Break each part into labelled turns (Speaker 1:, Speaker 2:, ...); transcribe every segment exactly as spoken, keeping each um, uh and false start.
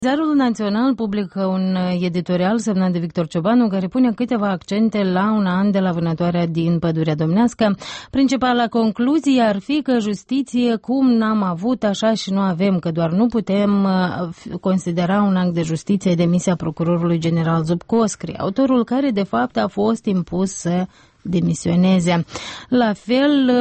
Speaker 1: Ziarul Național publică un editorial semnat de Victor Ciobanu care pune câteva accente la un an de la vânătoarea din Pădurea Domnească. Principala concluzie ar fi că justiție cum n-am avut, așa și nu avem, că doar nu putem considera un act de justiție demisia procurorului general Zubkoscri, autorul care de fapt a fost impus să demisioneze. La fel,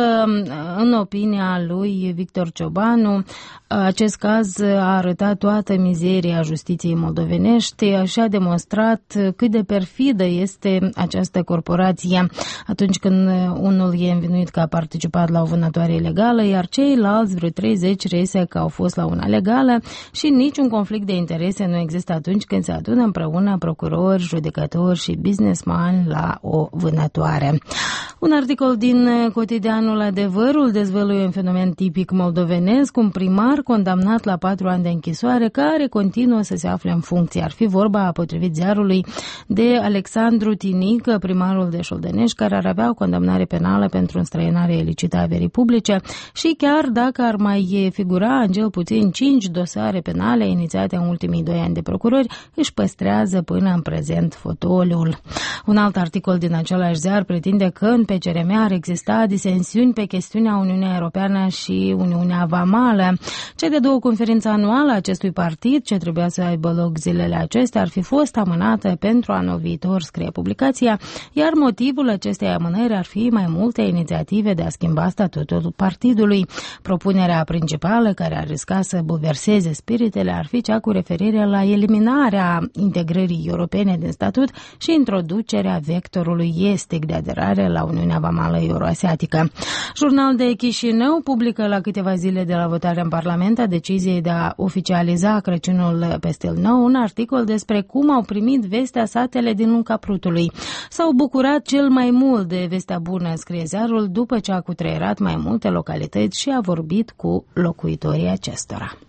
Speaker 1: în opinia lui Victor Ciobanu, acest caz a arătat toată mizeria justiției moldovenești și a demonstrat cât de perfidă este această corporație atunci când unul e învinuit că a participat la o vânătoare ilegală, iar ceilalți, vreo treizeci, reiese că au fost la una legală și niciun conflict de interese nu există atunci când se adună împreună procurori, judecători și businessmani la o vânătoare. Un articol din cotidianul Adevărul dezvăluie un fenomen tipic moldovenesc, un primar condamnat la patru ani de închisoare care continuă să se afle în funcție. Ar fi vorba, potrivit ziarului, de Alexandru Tinică, primarul de Șoldănești, care ar avea o condamnare penală pentru înstrăinare ilicită a averii publice și chiar dacă ar mai figura în cel puțin cinci dosare penale inițiate în ultimii doi ani de procurori, își păstrează până în prezent fotoliul. Un alt articol din același ziar pretinde că în P C R M ar exista disensiuni pe chestiunea Uniunea Europeană și Uniunea Vamală. Cea de două conferință anuală a acestui partid, ce trebuia să aibă loc zilele acestea, ar fi fost amânată pentru anul viitor, scrie publicația, iar motivul acestei amânări ar fi mai multe inițiative de a schimba statutul partidului. Propunerea principală, care ar risca să bulverseze spiritele, ar fi cea cu referire la eliminarea integrării europene din statut și introducerea vectorului estic de aderare la Uniunea Vamală Euroasiatică. Jurnal de Chișinău publică la câteva zile de la votarea în Parlament a deciziei de a oficializa Crăciunul pe stil nou un articol despre cum au primit vestea satele din Lunca Prutului. S-au bucurat cel mai mult de vestea bună, scrie ziarul, după ce a cutreierat mai multe localități și a vorbit cu locuitorii acestora.